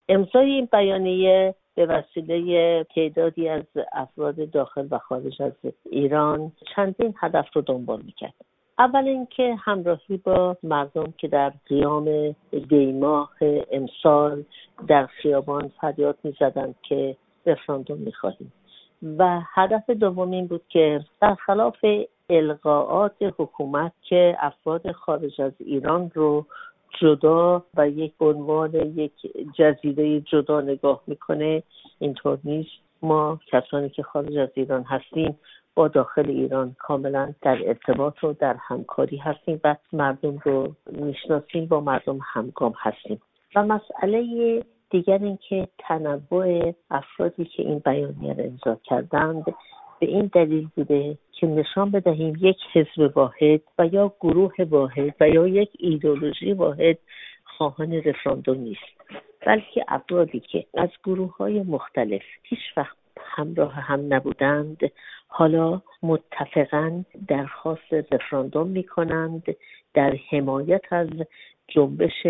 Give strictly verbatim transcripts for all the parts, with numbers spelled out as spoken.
امضای این بیانیه به وسیله تعدادی از افراد داخل و خارج از ایران چندین هدف رو دنبال میکرد. اول اینکه همراهی با مردم که در قیام دی‌ماه امسال در خیابان فریاد میزدند که رفراندوم میخواهیم، و هدف دوم این بود که برخلاف القاءات حکومت که افراد خارج از ایران رو جدا و یک عنوان یک جزیره جدا نگاه میکنه، اینطور نیست. ما کسانی که خارج از ایران هستیم با داخل ایران کاملا در ارتباط و در همکاری هستیم و مردم رو میشناسیم، با مردم همگام هستیم. و مسئله دیگر این که تنوع افرادی که این بیانیه را امضا کردند به این دلیل بوده که نشان بدهیم یک حزب واحد و یا گروه واحد و یا یک ایدئولوژی واحد خواهان رفراندوم نیست، بلکه افرادی که از گروه‌های مختلف هیچ وقت همراه هم نبودند حالا متفقاً درخواست رفراندوم می‌کنند در حمایت از جنبش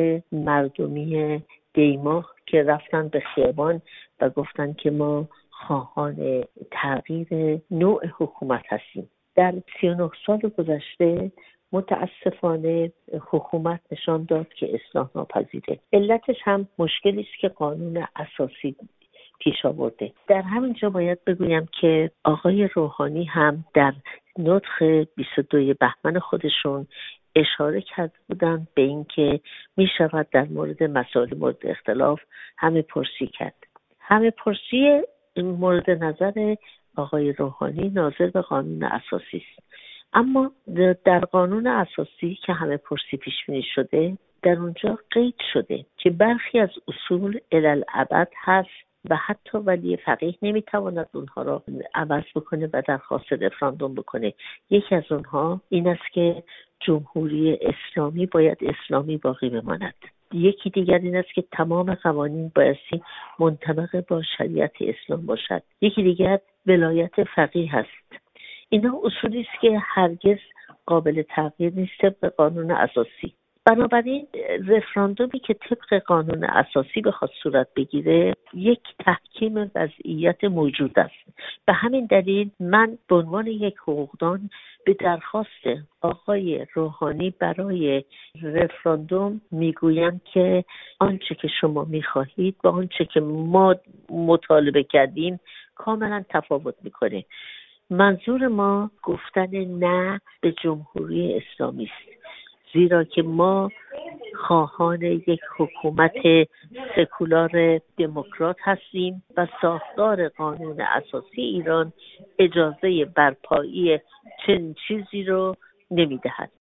مردمی دی‌ماه که رفتن به خیابان و گفتن که ما خواهان تغییر نوع حکومت هستیم. در سی و نه سال گذشته متاسفانه حکومت نشان داد که اصلاح ناپذیره. علتش هم مشکلی است که قانون اساسی پیش آورده. در همین جا باید بگویم که آقای روحانی هم در نطق بیست و دوم بهمن خودشون اشاره کرده بودند به این که می شود در مورد مسائل مورد اختلاف همه پرسی کرد. همه پرسی مورد نظر آقای روحانی ناظر به قانون اساسی است، اما در قانون اساسی که همه پرسی پیش بینی شده در اونجا قید شده که برخی از اصول الالعبد هست و حتی ولی فقیه نمیتواند اونها را عوض بکنه و درخواست رفراندوم بکنه. یکی از اونها این است که جمهوری اسلامی باید اسلامی باقی بماند. یکی دیگر این است که تمام قوانین بایستی منطبق با شریعت اسلام باشد. یکی دیگر ولایت فقیه هست. اینا اصولی است که هرگز قابل تغییر نیست طبق قانون اساسی. بنابراین رفراندومی که طبق قانون اساسی بخواد صورت بگیره یک تحکیم وضعیت موجود است. به همین دلیل من به عنوان یک حقوقدان به درخواست آقای روحانی برای رفراندوم میگویم که آنچه که شما میخواهید با آنچه که ما مطالبه کردیم کاملا تفاوت میکنه. منظور ما گفتن نه به جمهوری اسلامی است، زیرا که ما خواهان یک حکومت سکولار دموکرات هستیم و ساختار قانون اساسی ایران اجازه برپایی چنین چیزی رو نمیدهد.